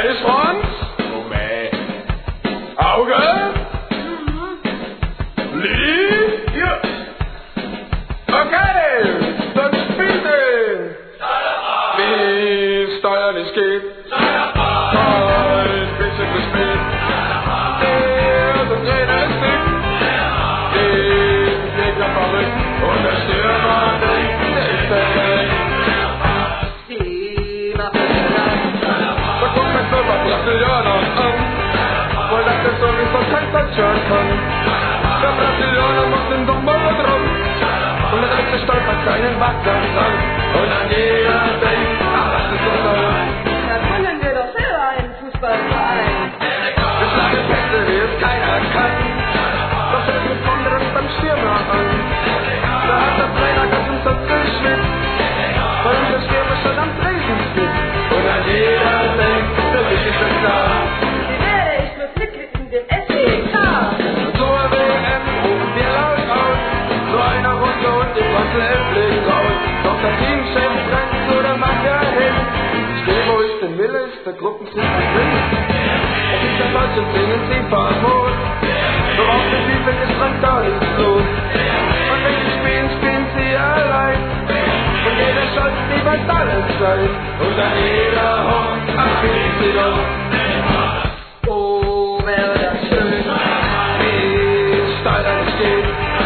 Schweißfranz? Auge? Lied? Ja. Okay, dann spielt ihn. Wie es steuerlich geht. Kein bisschen zu spät. Der Trainer ist dick. Den Gegner verrückt. Und der Stürmer denkt, der ist perfekt. Da kommt mein Stürmer Brasilianer an. Weil das ist sowieso kein Touchdown kann. Der Brasilianer macht den Dummbauer dran. Und der letzte stolpert seinen Backgang an. Und an jeder denkt, ach, das ist so toll. Da gründen wir doch selber einen Fußballverein. Wir schlagen Pässe, wie es keiner kann. Doch jetzt kommt er uns beim Stürmer an. Da hat der Trainer ganz umsonst geschwitzt. Weil unser Stürmer schon am Tresen sitzt. Und an jeder denkt, für mich ist es klar. Wie werde ich mit Mitglied in dem SEK? Zur WM rufen wir laut aus. So einer Runde und die Trossel endlich raus. Doch der Teamchef rennt zu der Macke hin. Steh, wo ich den will, ist der Gruppentritt drin. Und dieser Deutsche singen sie famos. Doch auf dem Spielfeld ist dran gar nichts los. Und wenn sie spielen, spielen sie allein. Und jeder schaut lieber alles sein. Und an jeder hofft, ach, spielen sie doch. Oh, wäre das schön. Wie es steil nicht geht.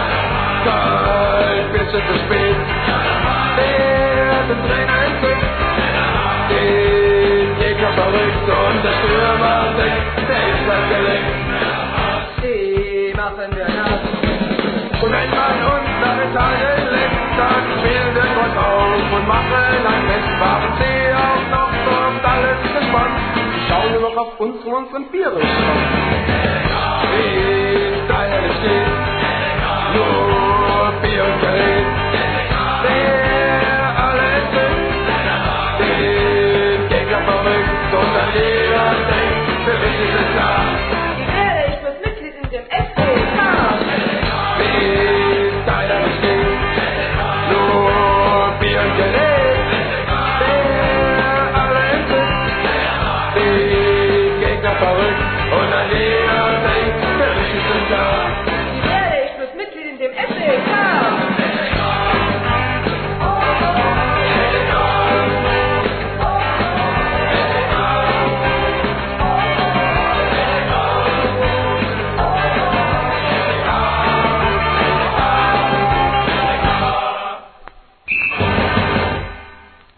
Kein bisschen zu spät. Der Trainer entzückt. Den Gegner verrückt. Und der Stürmer denkt, der ist gleich gelenkt. Die machen wir nass. Und wenn man uns seine Tage lässt, dann spielen wir dort auf und machen ein Fest. Waren sie auch noch so auf alles gespannt. Schauen wir noch auf unseren Bierrückstand.